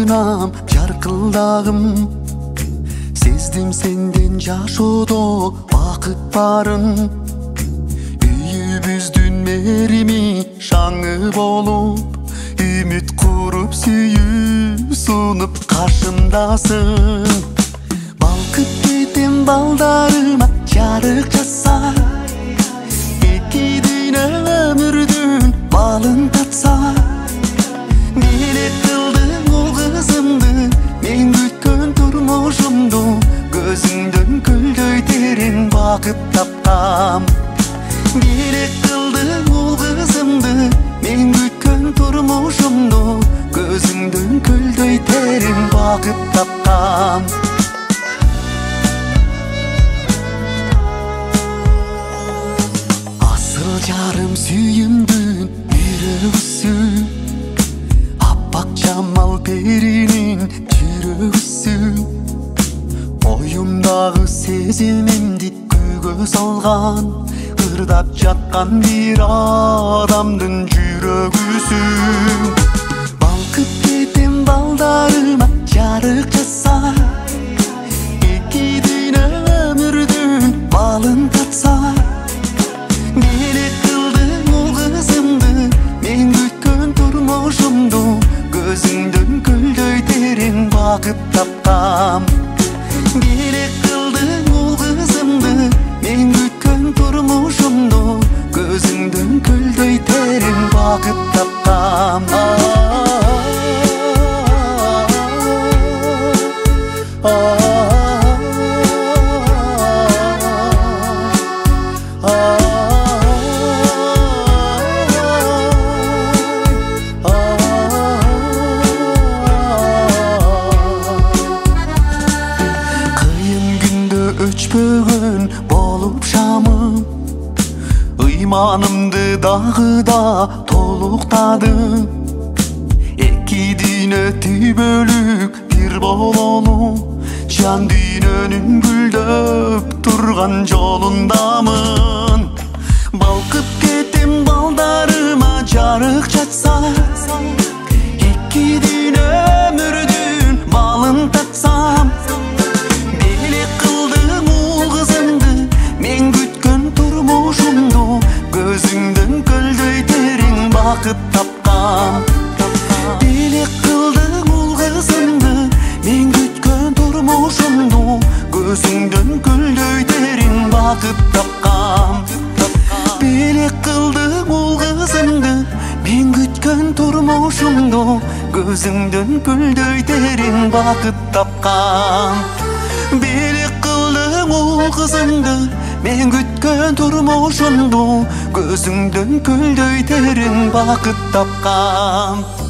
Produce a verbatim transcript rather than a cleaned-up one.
ынам жаркылдагым. Сездим сенден жашоодо бакыт барын. Үйүбүздүн мерими шаңы болуп, үмүт куруп сүйүү сунуп каршымдасың. Балкып кетем балдарыма жарык жаса, эки дүйнө өмүрдүн балын татса. Меле кылдың ол кызымды, мен күткөн турмушумду, көзүңдөн көлдөй терин бакыт тапкам. Меле кылдың ол кызымды, мен күткөн турмушумду, көзүңдөн көлдөй терин бакыт тапкам. Асыл жарым сүйүмдүн бирөөсү, аппак жамал перинин жүрөгүсү. Оюмдагы сезимимди күйгө салган, ырдап жаткан бир адамдын жүрөгүсү. Балкып кетем балдарыма жарык жаса, эки дүйнө өмүрдүн балын татса. Меле кылдың ол кызымды, мен күткөн турмушумду, көзүңдөн көлдөй терин бакыт тапкам. Меле кылдың ол кызымды, мен күткөн турмушумду, көзүңдөн көлдөй терин бакыт тапкам. Өчпөгөн болуп шамым, ыйманымды дагы да толуктадым. Эки дүйнө түбөлүк бир бололу, жан дүйнөнүн гүлдөп турган жолундамын. Балкып кетем балдарыма жарык жатса, эки дүйнө өмүрдүн балын татсам. Көзүңдөн көлдөй терин бакыт тапкам. Бийлик кылдың ул кызымды, мен күткөн турмушумду, көзүңдөн көлдөй терин бакыт тапкам. Бийлик кылдың ул кызымды, мен күткөн турмушумду, көзүңдөн көлдөй терин бакыт тапкам. Бийлик кылдың ул кызымды, мен күткөн турмушумду, көзүңдөн көлдөй терин бакыт тапкам.